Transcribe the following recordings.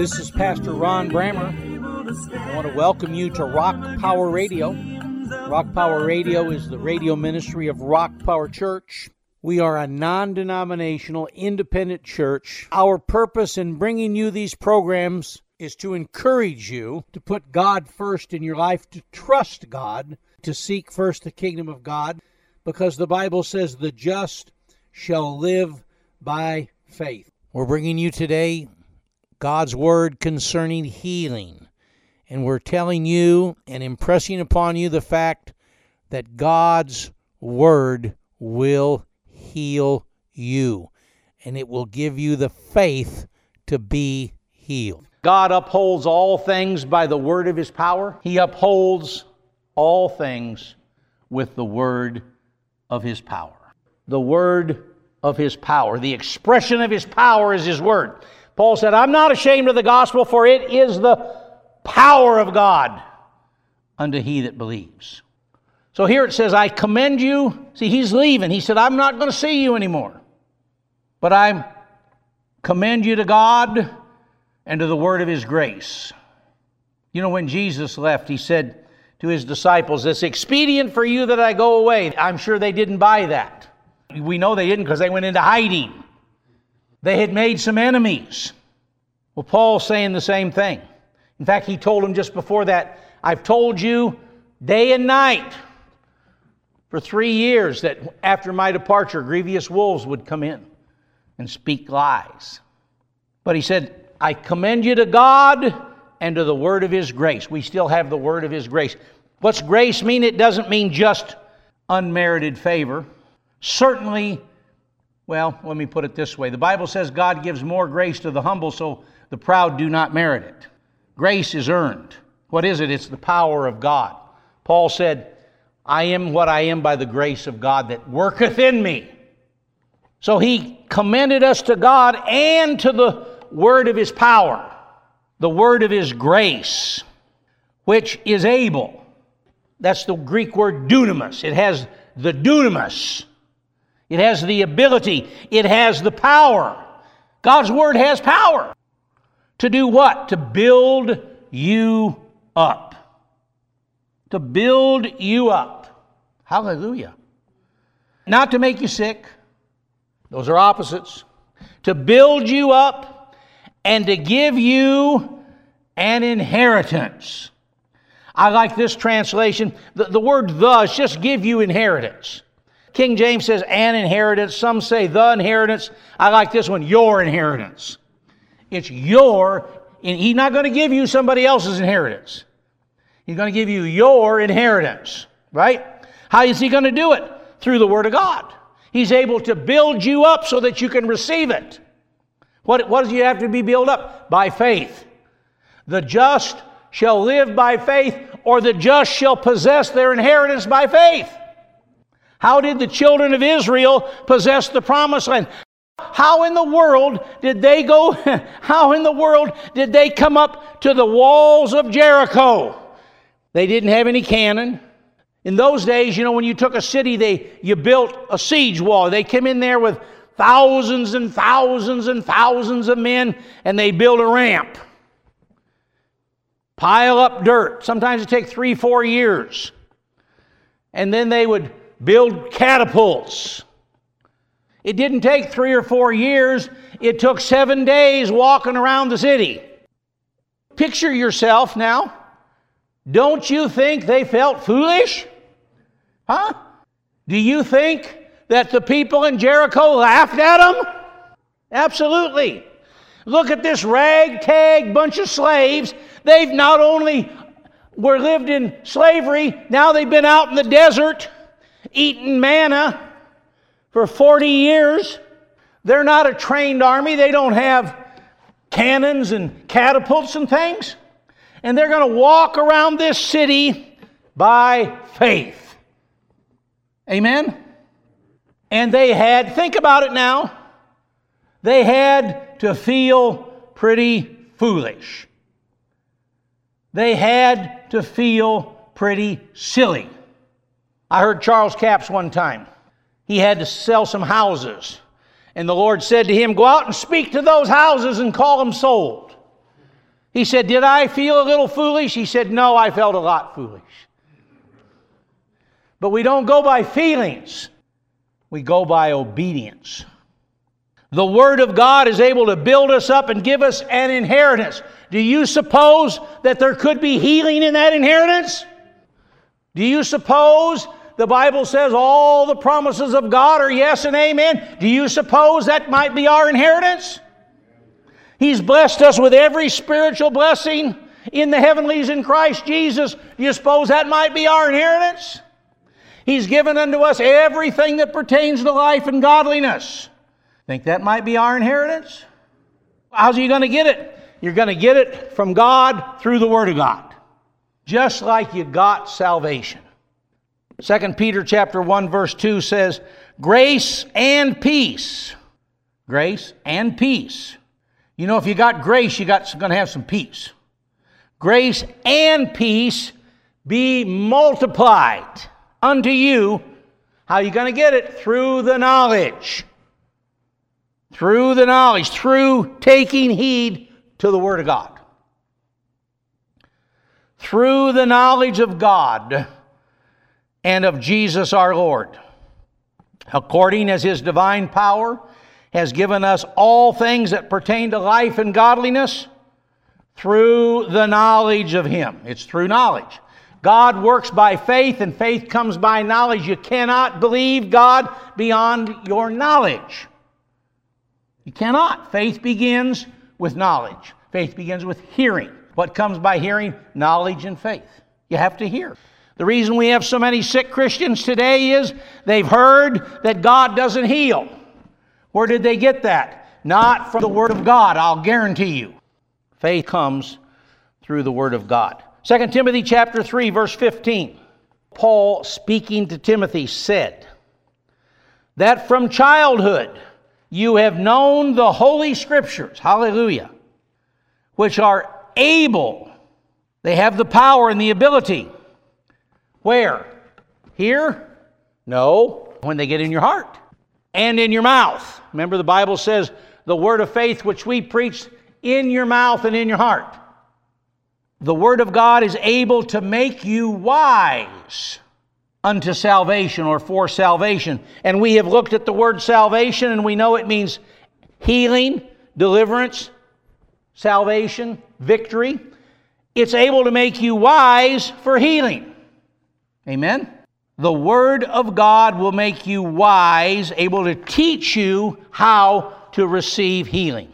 This is Pastor Ron Brammer. I want to welcome you to Rock Power Radio. Rock Power Radio is the radio ministry of Rock Power Church. We are a non-denominational, independent church. Our purpose in bringing you these programs is to encourage you to put God first in your life, to trust God, to seek first the kingdom of God, because the Bible says the just shall live by faith. We're bringing you today God's word concerning healing. And we're telling you and impressing upon you the fact that God's word will heal you. And it will give you the faith to be healed. God upholds all things by the word of His power. He upholds all things with the word of His power. The word of His power. The expression of His power is His word. Paul said, I'm not ashamed of the gospel, for it is the power of God unto he that believes. So here it says, I commend you. See, he's leaving. He said, I'm not going to see you anymore. But I commend you to God and to the word of His grace. You know, when Jesus left, He said to His disciples, it's expedient for you that I go away. I'm sure they didn't buy that. We know they didn't because they went into hiding. They had made some enemies. Well, Paul's saying the same thing. In fact, he told them just before that, I've told you day and night for 3 years that after my departure, grievous wolves would come in and speak lies. But he said, I commend you to God and to the word of His grace. We still have the word of His grace. What's grace mean? It doesn't mean just unmerited favor. Certainly, well, let me put it this way. The Bible says God gives more grace to the humble, so the proud do not merit it. Grace is earned. What is it? It's the power of God. Paul said, I am what I am by the grace of God that worketh in me. So he commended us to God and to the word of His power, the word of His grace, which is able. That's the Greek word dunamis. It has the dunamis. It has the ability. It has the power. God's word has power. To do what? To build you up. To build you up. Hallelujah. Not to make you sick. Those are opposites. To build you up and to give you an inheritance. I like this translation. The word thus just give you inheritance. King James says an inheritance. Some say the inheritance. I like this one, your inheritance. It's your, and He's not going to give you somebody else's inheritance. He's going to give you your inheritance, right? How is He going to do it? Through the Word of God. He's able to build you up so that you can receive it. What does you have to be built up? By faith. The just shall live by faith, or the just shall possess their inheritance by faith. How did the children of Israel possess the promised land? How in the world did they go? How in the world did they come up to the walls of Jericho? They didn't have any cannon. In those days, you know, when you took a city, you built a siege wall. They came in there with thousands and thousands and thousands of men, and they built a ramp. Pile up dirt. Sometimes it take 3-4 years. And then they would build catapults. It didn't take 3 or 4 years. It took 7 days walking around the city. Picture yourself now. Don't you think they felt foolish? Huh? Do you think that the people in Jericho laughed at them? Absolutely. Look at this ragtag bunch of slaves. They've not only were lived in slavery, now they've been out in the desert eating manna for 40 years. They're not a trained army. They don't have cannons and catapults and things. And they're going to walk around this city by faith. Amen? And they had, think about it now, they had to feel pretty foolish. They had to feel pretty silly. I heard Charles Capps one time. He had to sell some houses. And the Lord said to him, go out and speak to those houses and call them sold. He said, did I feel a little foolish? He said, no, I felt a lot foolish. But we don't go by feelings. We go by obedience. The Word of God is able to build us up and give us an inheritance. Do you suppose that there could be healing in that inheritance? Do you suppose the Bible says all the promises of God are yes and amen? Do you suppose that might be our inheritance? He's blessed us with every spiritual blessing in the heavenlies in Christ Jesus. Do you suppose that might be our inheritance? He's given unto us everything that pertains to life and godliness. Think that might be our inheritance? How's you going to get it? You're going to get it from God through the Word of God. Just like you got salvation. 2 Peter chapter 1 verse 2 says, grace and peace. Grace and peace. You know, if you got grace, you're going to have some peace. Grace and peace be multiplied unto you. How are you going to get it? Through the knowledge. Through the knowledge. Through taking heed to the Word of God. Through the knowledge of God and of Jesus our Lord, according as His divine power has given us all things that pertain to life and godliness, through the knowledge of Him. It's through knowledge. God works by faith, and faith comes by knowledge. You cannot believe God beyond your knowledge. You cannot. Faith begins with knowledge. Faith begins with hearing. What comes by hearing? Knowledge and faith. You have to hear. The reason we have so many sick Christians today is they've heard that God doesn't heal. Where did they get that? Not from the Word of God, I'll guarantee you. Faith comes through the Word of God. 2 Timothy chapter 3, verse 15. Paul, speaking to Timothy, said, that from childhood you have known the Holy Scriptures, hallelujah, which are able, they have the power and the ability. Where? Here? No, when they get in your heart and in your mouth. Remember, the Bible says the word of faith which we preach in your mouth and in your heart. The Word of God is able to make you wise unto salvation or for salvation. And we have looked at the word salvation, and we know it means healing, deliverance, salvation, victory. It's able to make you wise for healing. Amen? The Word of God will make you wise, able to teach you how to receive healing.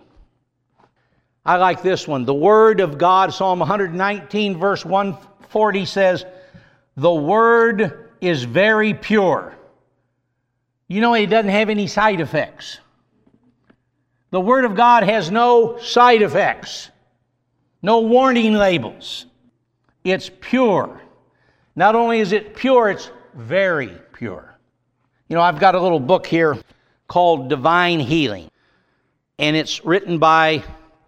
I like this one. The Word of God, Psalm 119, verse 140 says, the Word is very pure. You know, it doesn't have any side effects. The Word of God has no side effects, no warning labels. It's pure. Not only is it pure, it's very pure. You know, I've got a little book here called Divine Healing, and it's written by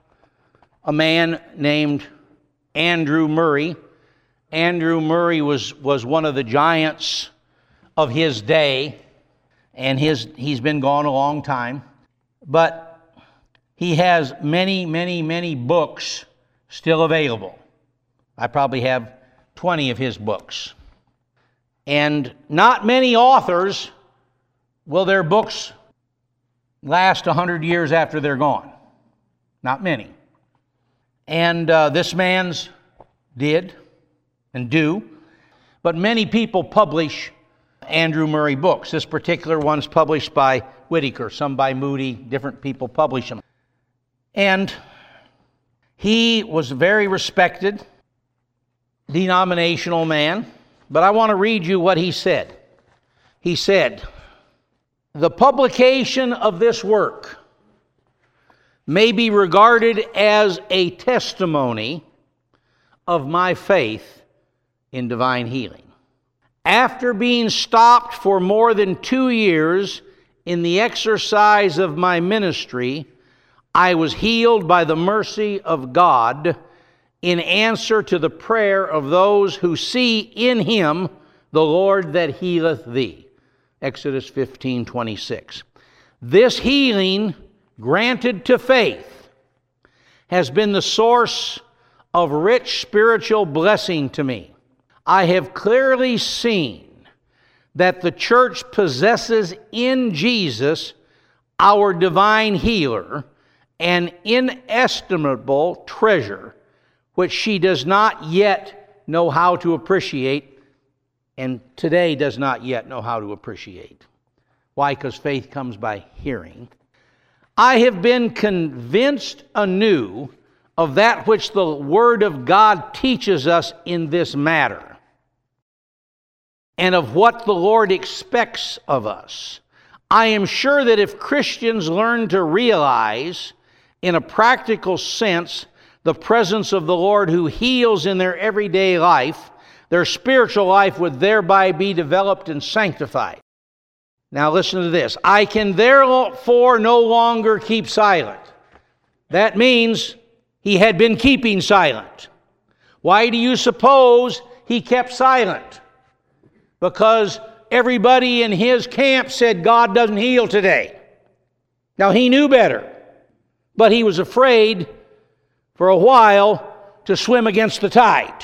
a man named Andrew Murray. Andrew Murray was one of the giants of his day, and he's been gone a long time. But he has many, many, many books still available. I probably have 20 of his books. And not many authors will their books last 100 years after they're gone. Not many. And this man's did and do. But many people publish Andrew Murray books. This particular one's published by Whitaker, some by Moody, different people publish them. And he was a very respected denominational man. But I want to read you what he said. He said, the publication of this work may be regarded as a testimony of my faith in divine healing. After being stopped for more than 2 years in the exercise of my ministry, I was healed by the mercy of God in answer to the prayer of those who see in Him the Lord that healeth thee. Exodus 15:26. This healing granted to faith has been the source of rich spiritual blessing to me. I have clearly seen that the church possesses in Jesus, our divine healer, an inestimable treasure which she does not yet know how to appreciate, and today does not yet know how to appreciate. Why? Because faith comes by hearing. I have been convinced anew of that which the Word of God teaches us in this matter, and of what the Lord expects of us. I am sure that if Christians learn to realize in a practical sense the presence of the Lord who heals in their everyday life, their spiritual life would thereby be developed and sanctified. Now listen to this. I can therefore no longer keep silent. That means he had been keeping silent. Why do you suppose he kept silent? Because everybody in his camp said God doesn't heal today. Now he knew better, but he was afraid for a while to swim against the tide.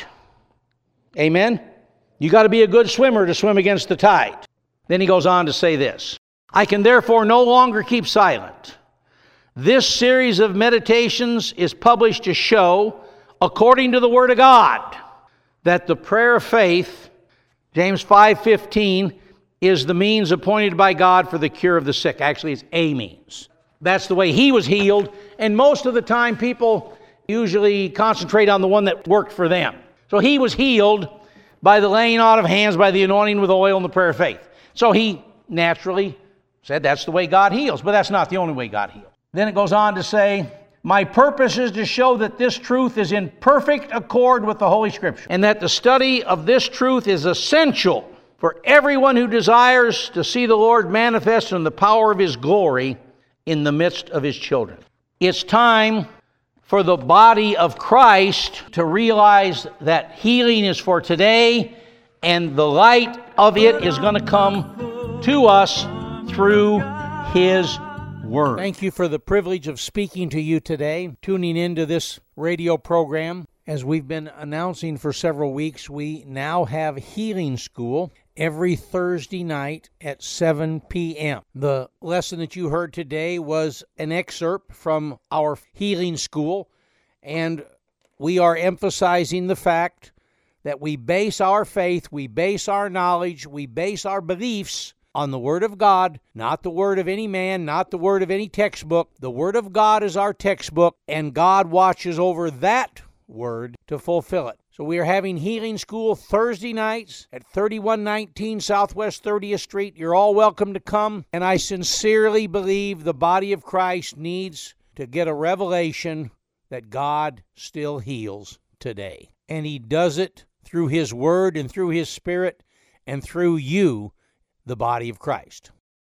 Amen? You got to be a good swimmer to swim against the tide. Then he goes on to say this. I can therefore no longer keep silent. This series of meditations is published to show, according to the Word of God, that the prayer of faith, James 5:15, is the means appointed by God for the cure of the sick. Actually, it's a means. That's the way he was healed, and most of the time people usually concentrate on the one that worked for them. So he was healed by the laying on of hands, by the anointing with oil and the prayer of faith. So he naturally said that's the way God heals, but that's not the only way God heals. Then it goes on to say, my purpose is to show that this truth is in perfect accord with the Holy Scripture, and that the study of this truth is essential for everyone who desires to see the Lord manifest in the power of His glory in the midst of His children. It's time for the body of Christ to realize that healing is for today, and the light of it is going to come to us through His Word. Thank you for the privilege of speaking to you today, tuning into this radio program. As we've been announcing for several weeks, we now have Healing School every Thursday night at 7 p.m. The lesson that you heard today was an excerpt from our Healing School, and we are emphasizing the fact that we base our faith, we base our knowledge, we base our beliefs on the Word of God, not the word of any man, not the word of any textbook. The Word of God is our textbook, and God watches over that Word to fulfill it. So we are having Healing School Thursday nights at 3119 Southwest 30th Street. You're all welcome to come, and I sincerely believe the body of Christ needs to get a revelation that God still heals today. And He does it through His Word and through His Spirit and through you, the body of Christ.